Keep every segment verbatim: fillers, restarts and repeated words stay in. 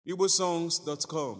igbo songs dot com.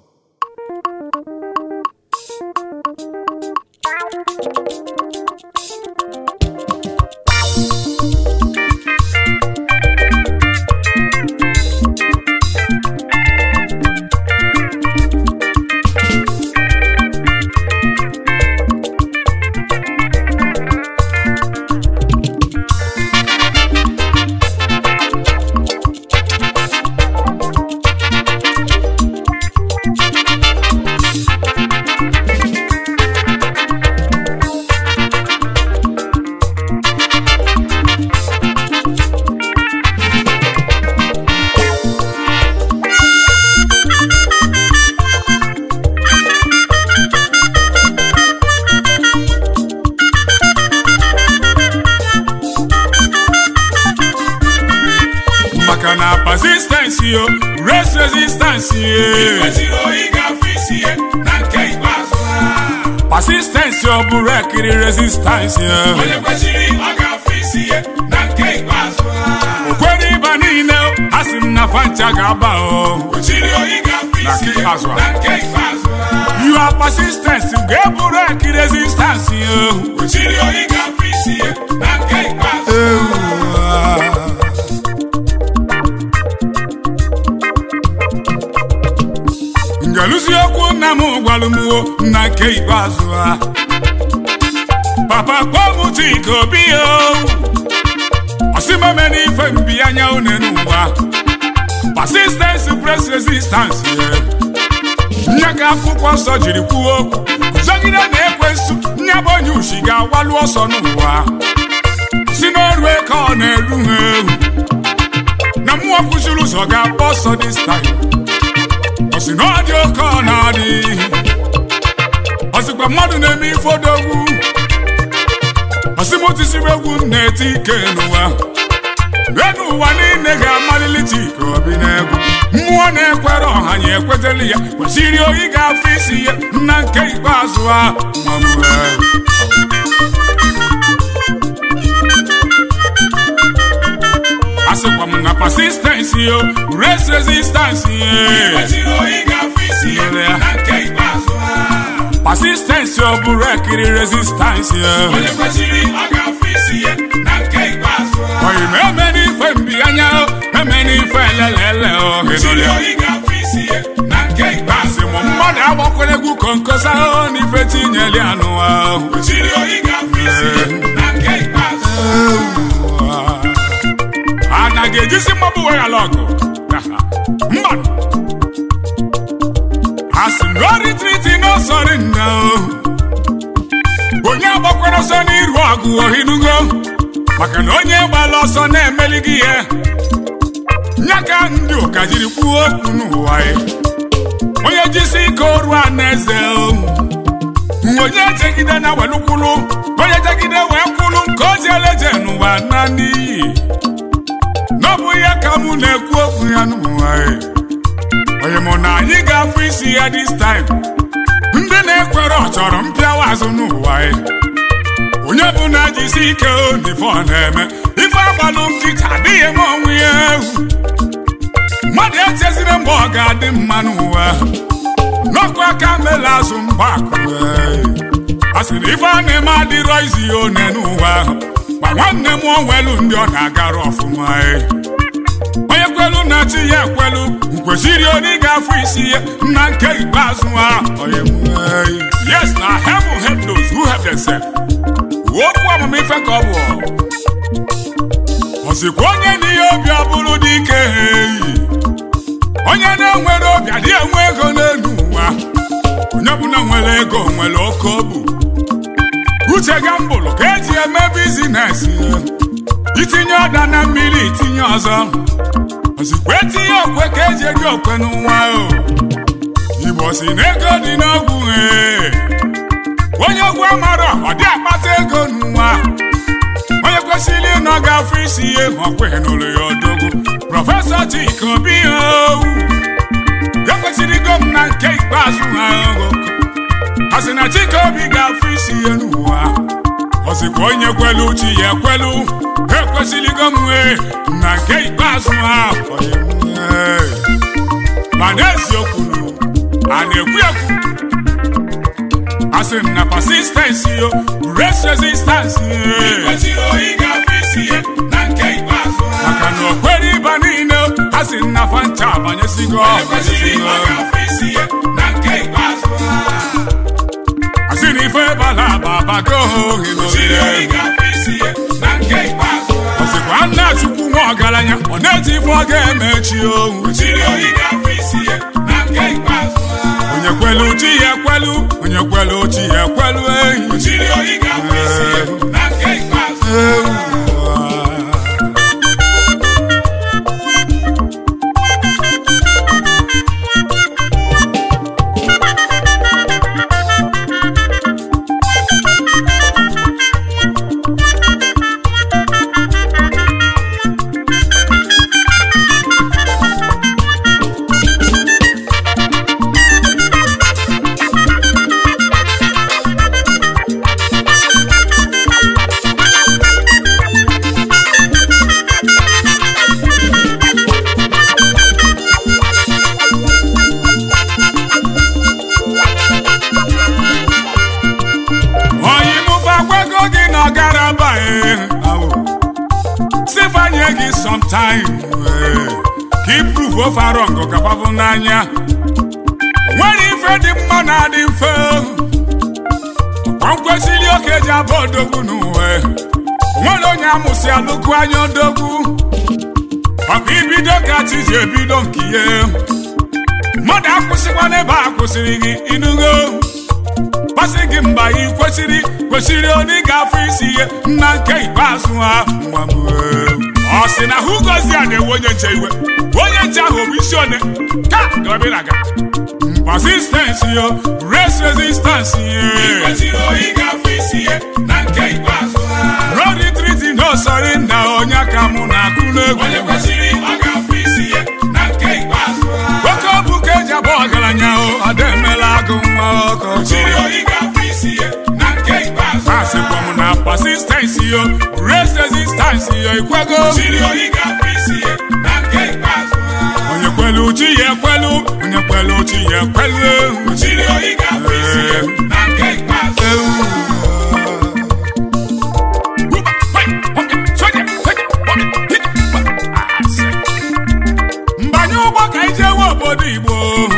Makana persistence yo, race resistance ye. Persistence yo, burek the resistance ye. Okweri banine, asim na fancha gaba o. You are persistence, you get burek the resistance yo. Ngalusi okwu na mu gwalumuo na ke ikpeazụ a. Papa kpomu tiko biyo. Osima meni ife mbi anya une n'ụwa. Persistence press resistance ye. Nyaka akwụkwọ nsọ jiri kwuo okwu. Zọgide na-ekwensu nyaba onye ushi ga-awalu ọsọ n'ụwa. Si n'ọrụ eke ọ na-eru ha. Na mmụọ kwụsịrị ụzọ ga-agba ọsọ this time. Osi n'ọdị oke ọ na-adị. Osikwa mmadụ na-eme ife odogwu. Osi m tisiri egwu na-eti ike n'ụwa. N'elu ụwa niile ga-amalili Chike Obi n'egwu. Mmụọ na-ekwere ọha ya ekweteli ya. Kwesịrị oyi ga-afụ isi ya na nke ikpeazụ a. Asịkwa m na persistence yo, race resistance ye. Persistence yo, burek the resistance ye. Oyi me meni ife mbi anya o, me meni ife lelele o. Asị m mmadụ agbakwere egwu konkosa o, n'ife tinyeli anụ a. Ana ga-ejisi mmabụ wee ala ọgụ. Mmadụ asị m no retreat no surrender. Onye agbakwara ọsọ n'iru ọgụ ohinugo. Maka na onye gbala ọsọ na-emeli gị ihe. Nyaka ndị ụka jiri kwuo okwu n'ụwa ya. Onye jisi ike oru a na-eze. Onye jegide na welukwulu. Onye jegide wee kwulu nke ozi eleje n'ụwa na n'iyi. N'ọbụ ya ka mụ na-ekwu okwu ya n'ụwa ya. Onye mụ na anyị ga-afụ isi ya this time. Ndị na-ekwere ọ chọrọ mpịawa azụ n'ụwa ya. Onye bụ na jisi ike onife ọ na-eme. Ife agbalụ nkịta adịghị eme ọnwụ ya ewu. Mmadụ echezire mgbe ọ ga-adị mma n'ụwa. N'ọkụ aka mele azụ mgbakụ. A sị na ife a na-eme adịrọ izi ya one n'ụwa. Gba nwanne m onwelu ndị ọ na-agara ọfụma. Onye kwelu na chi ya ekwelu. Kwesịrị onye ga-afụ isi ya na nke ikpeazụ a. Yes, na heaven help those who help themselves. Okwu amamife ka ọ bụ. Ọzikwa onye n'ihe obi abụrụ dị ike. Onye na-enwere obi adị enwe ego n'elu ụwa. Onye ọbụla nwere ego nwere oke obu. Uche gambụlụ ka eji eme bizines. Itinye ọda na mmiri itinye ọzọ. Ozikwa etinye okwe ka eji ego okwe n'ụwa o. Igbo si na ego dị n'ogwu. Onye ogwu amara ọ dị akpata ego n'ụwa. Onye kwesịrị ịnọ ga-afụ isi ihe ọkwe n'ụlọ ya odogwu. Prọfesọ Chike Obi o. Ya kwesịrị igo m na nke ikpeazụ ha o. A sị na Chike Obi ga-afụ isi ihe n'ụwa. Ozikwa onye kwelu chi ya ekwelu. Ekwesịrị igo m wee na nke ikpeazụ ha. mana eziokwu a na-ekwu ekwu asị m na persistency yo race resistance maka na okwere ịba niile asị na fanta abanyesigo asị na ife bala babago ọsịkwa nna Chukwu nwa ọgaranya ọ na-eji ife ọ ga-emechi ohu onye kwelu chi ya ekwelu onye kwelu chi ya ekwelu ehi sometime keep proof of arongo kapavu n'anya nwere ife dị mma na adị mfe kwankwesịrị oke ji abụ odogwu n'uwe nwere onye amụsị alụkwu anya odogwu maka ibido ka chi ji ebido nke ihe mmadụ akwụsịkwa n'ebe a kwụsịrị gị inugo pasị gị mba ị kwesịrị kwesịrị onye ga-afụ isi ihe nna nke ikpeazụ ha ọ sị na hụ gozi a na-ewe onye nche iwe onye nche ahụ bụ isi one ka gọbịraga persistence yo race resistance no retreat no surrender onye aka mụ na-akụ n'egwu oke ọbụ ka eji abụ ọgaranya ada emela agụ nwa ọkọchị asịkwa m na persistence yo race resistance yo ikwego onye kwelu chi ya ekwelu onye kwelu chi ya ekwelu mbanye ụgbọ ka ije ewe obodo Igbo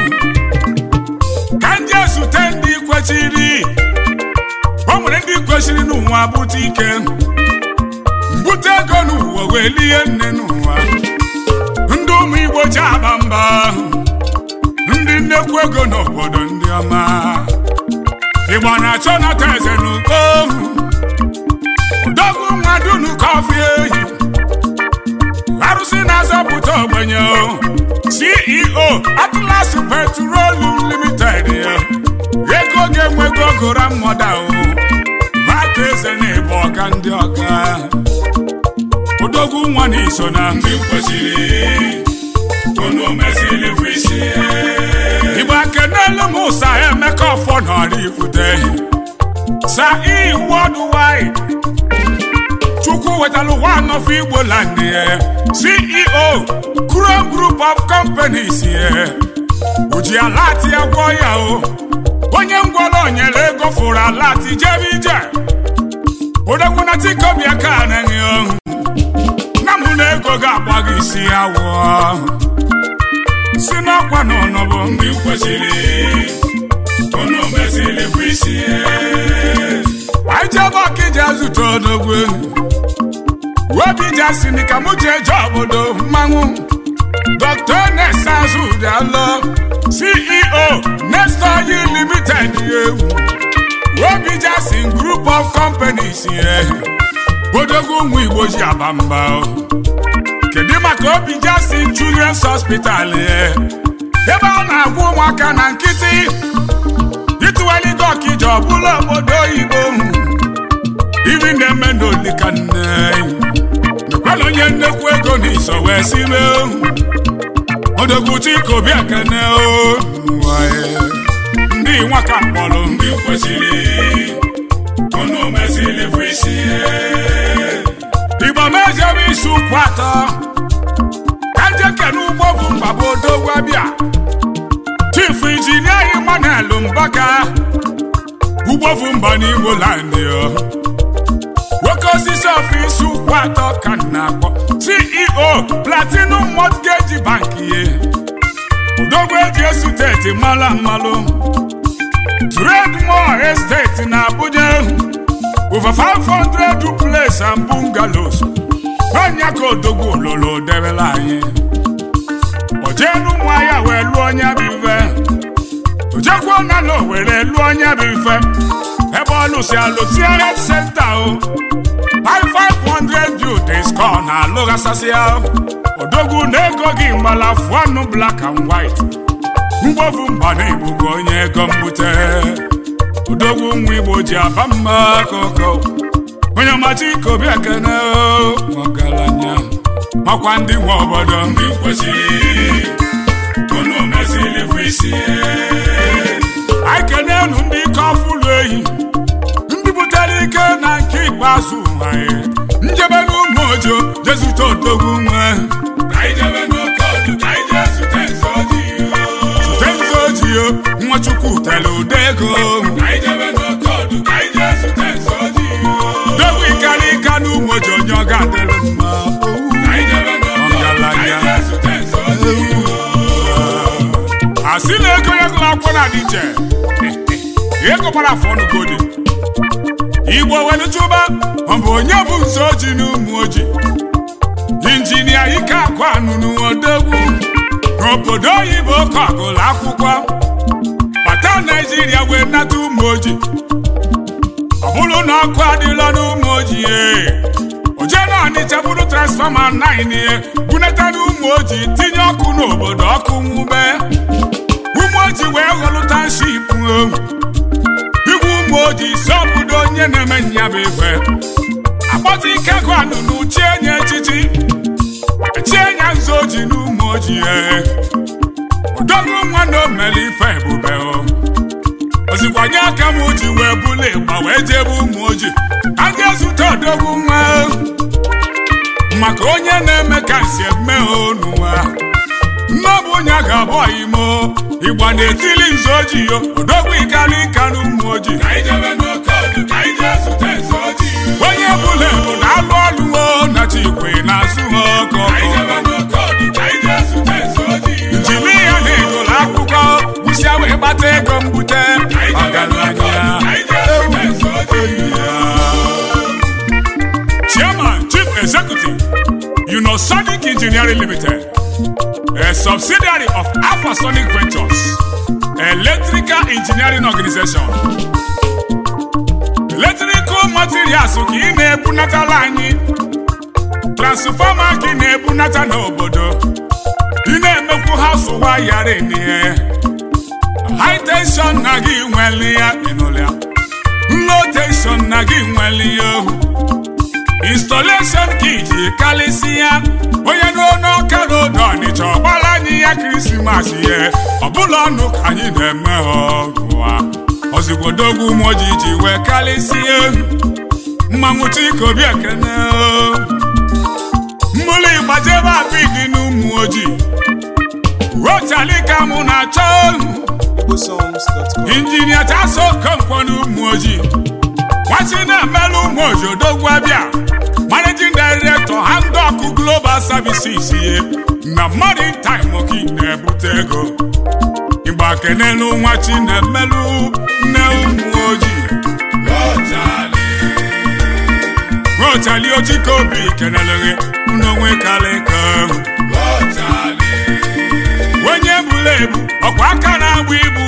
ka nje zute ndị kwechiri o nwere ndị kwesịrị n'ụwa bute ike mbute ego n'ụwa wee lie nne n'ụwa ndị ụmụ Igbo ji aba mba ndị nnekwu ego n'obodo ndị ọma Igbo na-achọ nata eze n'uko odogwu nwa dunu kọfị ehi arụsị na-azọpụta ogbenye C E O Atlas Petroleum Limited ego ga-enwego gora mmoda aka eze na-ebe ọka ndị ọka odogwu nwa na iso na ndị kwesịrị onu mesịrị fisi Igbo akenelu m ụsa Emeka ọfọ n'ọrụ ifute sa i worldwide Chukwu wetalụ one of Igbo land C E O Chrome Group of Companies uji alati agwọ ya o onye ngwọrọ onyere ego fụrụ alati jebe ije odogwu na tikobi aka anaghị ọhụ na mụ na ego ga-agba gị isi awọ si n'ọkwa na ọnọbụ ndị kwesịrị onu mesịrị bụ isi aijebe ọkịja zụta odogwu webija sini ka mụ jee je obodo mmanwụ Doctor Nesta Zudialo C E O Nesta Oil Limited webija sin group of companies odogwu ụmụ Igbo ji aba mba kedu maka obija sin Children's Hospital ebe a na-agwụ ụmụaka na nkịtị ituweligo ọkịja ọbụla obodo Igbo iri na-eme n'olika nne mekwala onye nnekwu ego n'iso wee sime odogwu Chikobi Akene ndị nwaka mkpọrọ ndị kwesịrị onu mesịrị fisi Igbo mejebe isi ụkwụ atọ ka njeke n'ugbo bụ mgbaba odogwu abịa Emmanuel Mbaka ugbofu mba n'Igbo land yo nwoke osisi ọfịs ụkwụ atọ ka na-akpọ C E O Platinum Mortgage Bank ye odogwu eji esuteti mala mmalụ Trademore Estate na Abuja over five hundred duplex and bungalows onye ka odogwu ololo debela anyị ojenu nwaya wee lụọ onye bụ ife ojekwa na lo were lụọ onye bụ ife ebe ọlụsi alụsi health center o five hundred youths kọ na alụghasasịa odogwu na ego gị mgbala fụanụ black and white mgbovu mba na igbugo onye ego mbute odogwu nwa Igbo ji aba mma akụkọ onye ọmachi ikobi ekene ọgaranya makwa ndị nwe obodo ndị kwesịrị unu mesịrị bụ isi anyị kenenu ndị ike ọfụlụ ehi ndị butere ike na nke ikpeazụ anyị njebe n'ụmụ ojo jezute odogwu nwe Nwachukwu tele ụda ego dogo ikarịka n'ụmụ oji onye ọ ga-adịrị mma asị na ego ya gụrụ akwụkwọ na dije ego gbara afọ n'ugodi Igbo were chụba ọ bụ onye bụ nso oji n'ụmụ oji injinia ike akụ anụnụ odogwu n'obodo oyibo ka ọ gụrụ akwụkwọ bata Naijiria wee nata ụmụ oji ọ bụrụ na ọkụ adịla n'ụmụ oji oje na Ọnịcha bụrụ transfọma nine bunata n'ụmụ oji tinye ọkụ n'obodo ọkụ nwube ụmụ oji wee ghọlụ township igwe ụmụ oji si obodo onye na-eme nyabụ ife akpọta ike gụ anụnụ chie nye echichi echie nya nzu oji n'ụmụ oji odogwu nwa na omeli ife ebube ozikwanye aka m ji wee bụla ịgba wee jebe ụmụ oji a ga-ezute odogwu nwa maka onye na-eme ka nsi eme n'ụwa nnọbụ onye ga-abụ imo ịgba na-etili nzu oji yo odogwu ịkara ịka n'ụmụ oji onye bụla bụ na alụ ọlụ na chikwe na-azụ ha ọkọ njili ya na-egolo akwụkwọ gwụsịa wee gbata ego mbute Chairman, Chief Executive, Unosonic Engineering Limited, a subsidiary of Alphasonic Ventures, electrical engineering organization. Electrical materials ka ị na-ebunatala anyị, transformer ka ị na-ebunata n'obodo, ị na-emekwu house wire n'ihe, high tension na gị nwere ya ịnụlịa, low tension na gị nwere ya installation ka iji kalịsịa onye n'ọnụ ọkara odo Ọnịcha ọgbara anyị ya Krismas ihe ọbụla ọnụ ka anyị na-eme ọgụwa ozigbo ụmụ oji ji wee kalịsịa mmanwụ Chikobi Ekene mmụlụ ịgbajebe abidi n'ụmụ oji rotalika mụ na-achọ injinia Taso Okonkwo n'ụmụ oji nwasị na-emelụ ụmụ oji odogwu abịa Managing Director Handok Global Services ye na Maritime oki na-ebute ego Igba kenelu nwa chi na-emelụ nne ụmụ oji Rotali Chikobi kenelere n'onwe kalịka onye bụla ebu ọkwa aka na-agba ibu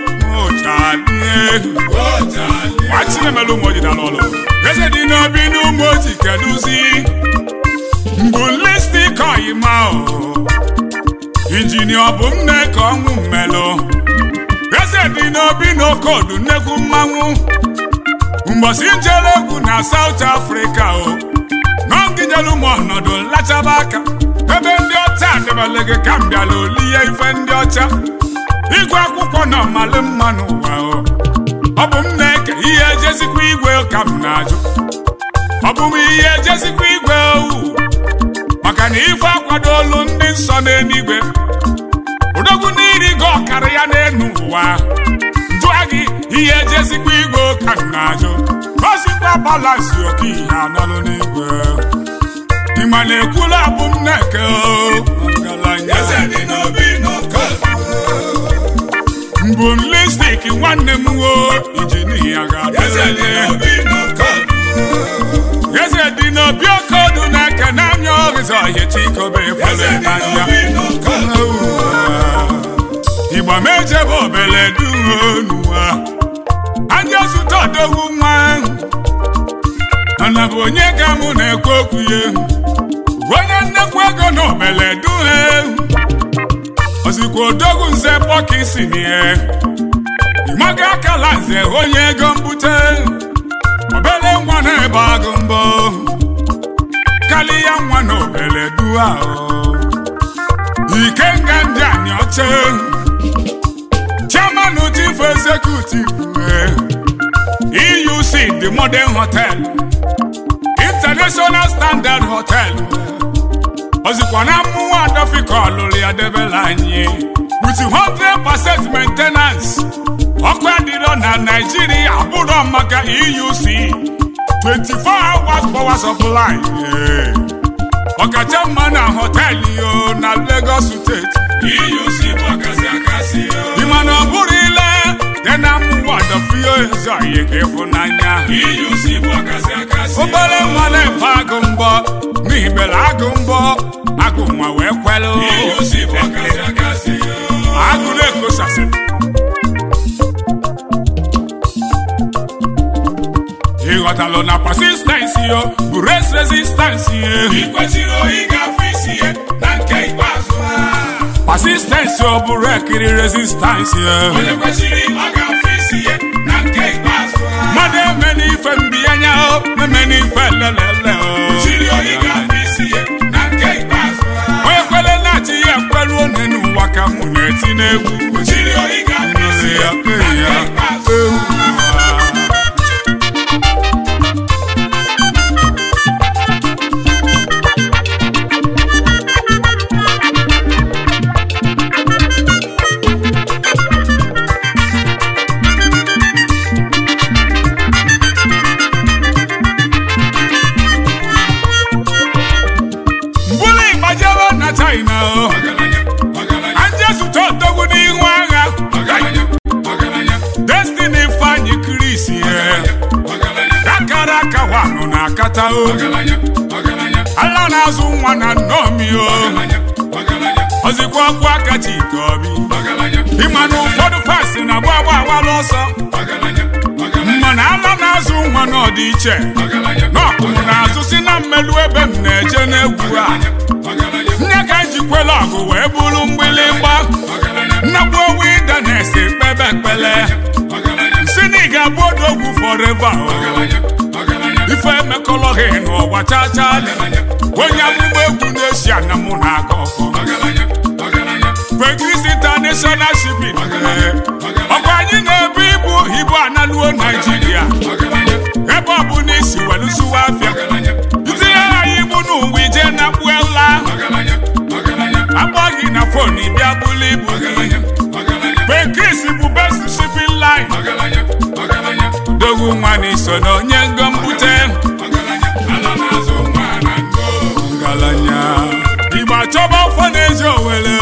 nwachi na-emelụ ụmụ oji dara ọlụ eze dị n'obi n'ụmụ oji keduzi mbụ listik oyima injinia ọ bụ nne ka ọnwụ mmelụ eze dị n'obi n'okodu nnekwu mmanwụ mgbọsi njele egwu na South Africa o n'ọngijelu ụmụ ọnọdụ nlachaba aka ebe ndị ọcha adịbalege ka m bịala olihe ife ndị ọcha igwe akwụkwọ na ọmalị mma n'ụwa ọ bụ m na-eke ihe ejezikwa igwe ka m na-ajụ ọ bụ m ihe ejezikwa igwe owu maka na ife akwado olu ndị nsọ n'eluigwe odogwu n'iri gị ọkara ya n'enu ụwa ihe jezikwa igwe ka na-ajụ gosikwa balansi oke ihe anọlụ n'igwe ịma na-ekwula abụ m na-eke mbụ m lipstik nwanne m wo injinia ga-abịa eze dị n'obi okodu na-eke n'anya ọrịza ọhịa chikobe efere n'anya igba mejebe obele duonuwa anya zụta odogwu nwa ana bụ onye ga mụ na-ekwu okwu ya onye nnekwu ego na obele duhe ozikwa odogwu nze pọkisi nie ịmaga akala nze onye ego mbute obele nwa na-ebe agụ mbọ kali ya nwa na obele duha ike nga ndị anyị ọcha Chairman Chief Executive E U C the Modern Hotel International Standard Hotel ozikwa na mmụọ adọfika ọlụlụ ya debela anyị with one hundred percent maintenance ọkụ adịrọ na Nigeria abụrọ maka E U C twenty-four hours power supply ọkacha mma na họtelụ yo na Lagos State E U C bọkasị akasị yo ịma na ọ bụrụ ile dị na mmụọ adọfio ezo ihe ka ịfụnanya E U C bọkasị akasị obere nwa na-efe agụ mbọ n'ibere agụ mbọ agụ nwa wee kwelụ E U C bọkasị akasị yo agụ na-ekosasị ịghọtalụ na persistency yo bụ race resistance yo ikwesịrị oyi ga-afụ isi ya na nke ikpeazụ persistence ọ bụrụ ekiri resistance ya onye kwesịrị ọ ga-afụ isi ya na nke ikpeazụ mmadụ eme n'ife mbiyanya eme n'ife lelele kwesịrị oyi ga-afụ isi ya na nke ikpeazụ onye kwele na-achị ya kwelu one n'ụwa ka mụ na-eti n'egwu kwesịrị oyi ga-afụ isi ya na nke ikpeazụ akata o ala na-azụ nwa na nnomi o ozikwa ọkwa akachi ike obi ịma na ụfọdụ fasi na agba agba awala ọsọ mana ala na-azụ nwa n'ọdị iche n'ọkụmụ na-azụ si na mmelu ebe m na-eje n'egwu a nye ka njikwela ọgụ wee bụrụ mgbịlịgba nnagbu owu ịda na-ese kpebe ekpele si na ị ga-abụ odogwu forever ife emekọlọghị n'ụwa chacha onye amụma egwu na-esi ana mụ na-aga ọkọ Pekris International Shipping ọkwa anyị na-ebu ibu ibu analuo Nigeria ebe ọ bụ na isi welụsụwa afịa itinye anyị ibu n'ụwa ije na kpuela akpọghị na fon bịa bụlụ ibu Pekris bụ best shipping line dogwu nwa n'iso na onye ngo mbute ngalanya igba chọba ọfọ na-ezi owele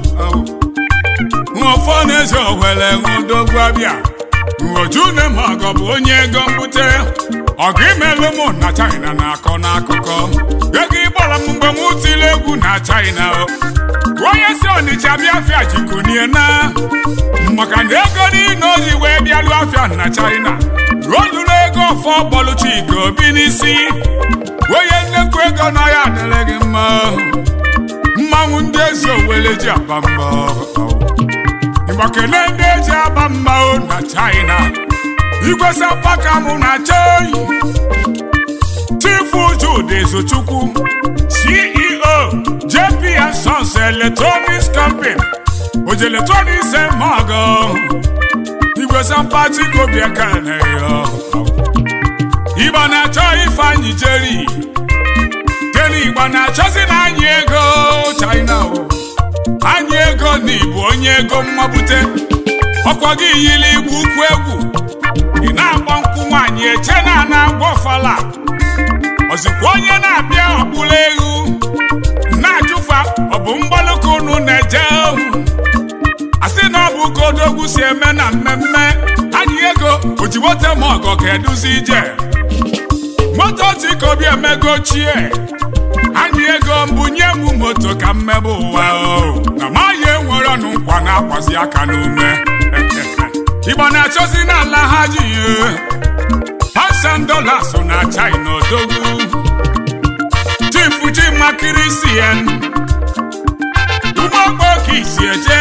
ọfọ na-ezi owele dogwu abịa Ojune Mago bụ onye ego mbute ọgụ imelụ mụ na China na-akọ n'akụkọ ego ịgbara m mgbe m tiri egwu na China onye si Ọnịcha bịa afịa jikunie na maka na ego niile ozi wee bịalụ afịa na China ruoluru ego ọfọ bọlụchi ike obi n'isi onye nnekwu ego na ya adịrị gị mma mmanwụ ndị ezi owele ji aba mba ịgbakele ndị eji aba mba na China igwe sapaka mụ na chei Chief Jude Ezochukwu C E O J P and Sons Electronics Company Oje Electronics Mago igwe sapati kobia kane yo Igba na cho Ifeanyi Jerry Keni igba na chozi na anyị ego China o anyị ego n'Igbo onye ego mmabute ọkwa gị yili igbu ukwu egwu ị na-agba nkwụ nwaanyị eche na na-agba ọfala ozikwa onye na-abịa ọkpụla egwu na-ajụfa ọ bụ mgbalụka unu na-eje asị na ọ bụ ka odogwu si eme na mmemme anyị ego oji moto ma ọgọ ka eduzi ije moto tiko obi emego chie anyị ego mbunye m moto ka mmebe ụwa na maghị enwere ọnụ nkwa na-akwazi aka n'ume Igbo na-achọzi n'ala ha ji thousand dollars na China odogwu chifu chimakiri si ya ụmụogbo ka isi eje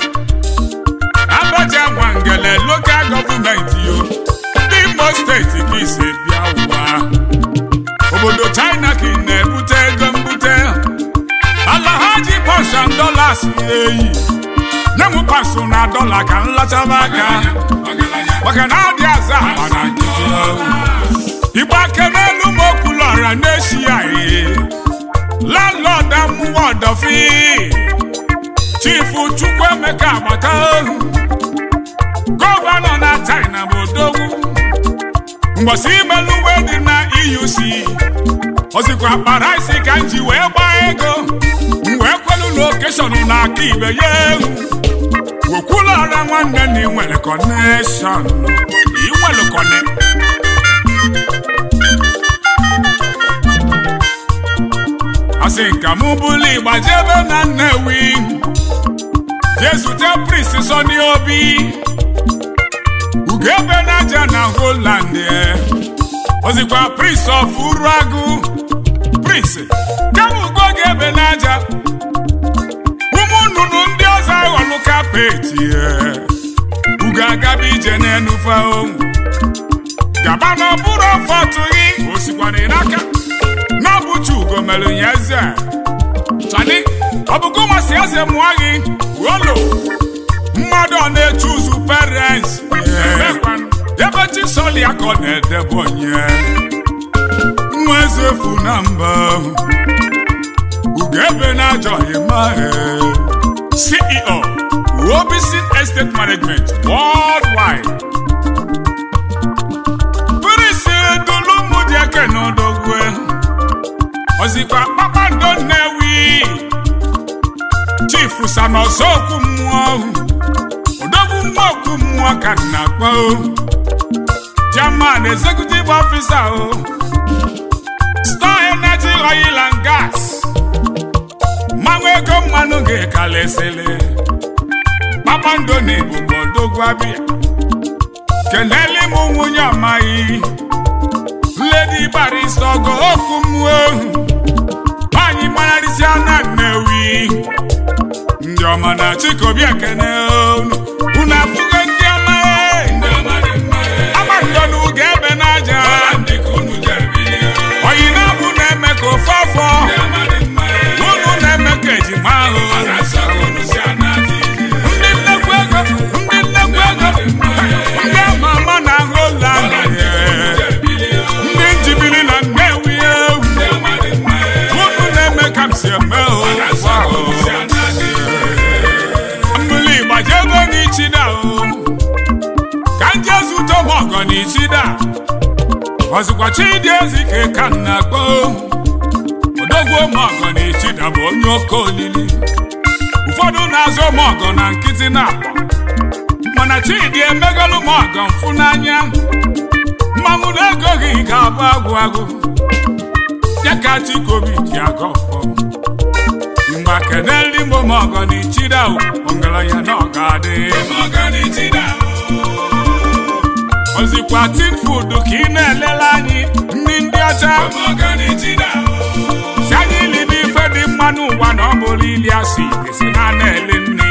Abacha Nwangele local government yo ndị Imo steeti ka isi bịa ụwa obodo China ka ị na-ebute ego mbute ala ha ji thousand dollars eyi nye m pasụ na dọla ka nlachaba aka maka na adị aza akpa na nkịtị Igbo aka n'elu m okwulọra na-eshi ya landlord amụwa ọdọfi Chifu Chukwuemeka Agbata gọvanọ na China bụ odogwu mgbọsị imelu uwe dị na E U C ozikwa kpara isi ka m ji wee gbaa ego m wee kwelu lokeshọn na aka ibe ya ewu wekwulọra nwanne na inwere kọneshọn inwere kọne asị nka mụ bụlụ ịgbajebe na Nnewi jezute Prince Sonny Obi ugebe n'aja na Holland ozikwa Prince of Uruagu Prince kama ugo gebe n'aja ụmụ nnụnụ ndị ọzọ aghọlụ kapeti ugo agaba ije n'enufe gaba na ọbụrụ ọfọtụghị osikwana n'aka n'ọbụchi ugo mere ya eze chani ọbụgo masị eze mụọ gị wolo mmadụ ọ na-eche ụzụ parents ebe Chisoli aka ọ na-edebe onye nwa eze efu na mba ugebe na-ajọghị ma C E O Wobisi Estate Management Worldwide Prince Dulumudike n'odogwe ozikwa kpakpando Nnewi Chief Sanozoku mmụọ odogwu mmụọ mmụọ ka na-akpọ Chairman Executive Officer Star Energy Oil and Gas mmanwụ ego mmanụ ga-ekalesele kpakpando na ebubo odogwu abịa keneli m nwunye amaghị Lady Barrister Ogo okwu mmụọ anyị mararịsị na Nnewi ndị ọma na Chikobi ekene unu afụgo ndị ọma amando na ugo ebe n'aja oyi na-abụ na-eme ka ofe afọ unu na-eme ka ejima ahụ ndị nnekwu ego ndị nnekwu ego ndị ama ama na Holland ndị njibiri na Nnewi unu na-eme ka m si eme mmiri gbajebe n'ichida ka nje zụta ọmọgọ n'ichida ozikwa Chidi Ezike ka m na-akpọ odogwu ọmọgọ n'ichida bụ onye oke olili ụfọdụ na-azụ ọmọgọ na nkịtị na-akpọ mana Chidi emegolu ọmọgọ mfụ n'anya mmanwụ na-ego gị ga-abụ agwụ agwụ ya ka Chikobi ji aga ọfọ mgbe keneli mgbe ọmọgọ n'ichida ongaranya na ọgadị ozikwa tin food ka ị na-elele anyị ndị ndị ọcha si anyị libe ife dị mma n'ụwa na ọ bụrụ ili asị esi na na-ele nri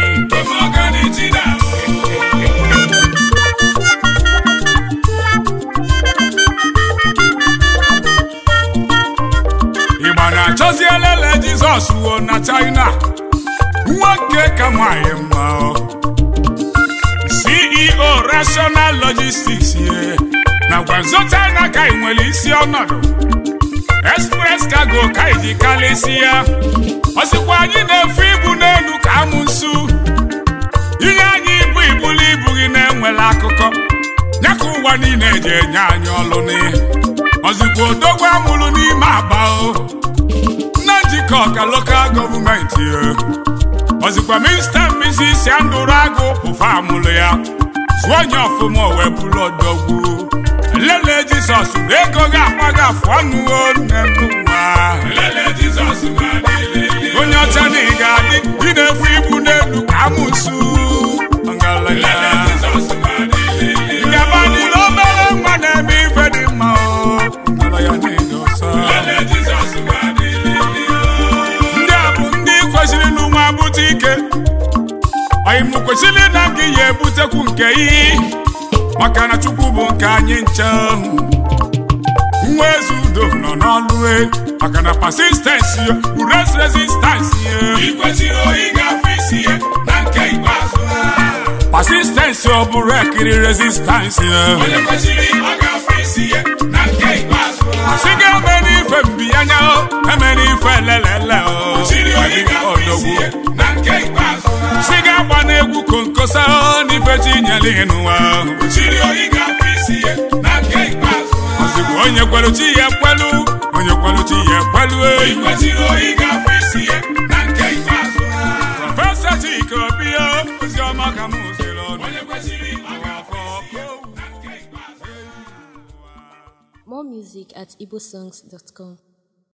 Igbo na-achọzi elele Jizọs wuo na China nwoke ka nwanyị mma C E O Rational Logistics ye na gwanzo China ka ị nwere isi ọnọdụ Express Cargo ka iji kalisi ya osikwa anyị na-efe ibu n'elu ka amụ nsu ihe anyị ibu ibuli ibu gị na-enwele akụkọ nyaka ụwa niile eji enye anyị ọlụ n'ihe ozikwa odogwu amụrụ n'ime Aba na njikọ ọka lokal gọọmenti ozikwa minista Misisi Andụragụ ụfa amụrụ ya zụọ onye ọfụma wee bụrụ odogwu lele Jizọs ego ga-akpa gị afọ ọnụ n'ụwa onye ọcha na ị ga-adị ị na-ebu ibu n'elu ka amụsụ gabanile obere nwa na-eme ife dị mma ndị a bụ ndị kwesịrị n'ụwa bute ike anyị mụ kwesịrị na gị ya ebutekwu nke iyi maka na Chukwu bụ nke anyị nche nwa ezi udo nọ n'ọlụ maka na persistency bụ res resistance persistency ọ bụrụ ekiri resistance asị gị eme n'ife mbiyanya eme n'ife lelele odogwu sị gị agba n'egwu konkosa n'ife chi nyere n'ụwa ozugbo onye kwelu chi ya ekwelu onye kwelu chi ya ekwelu Prọfesọ Chike Obi oziọma ka m ziri ọnụ. More music at igbosongs dot com.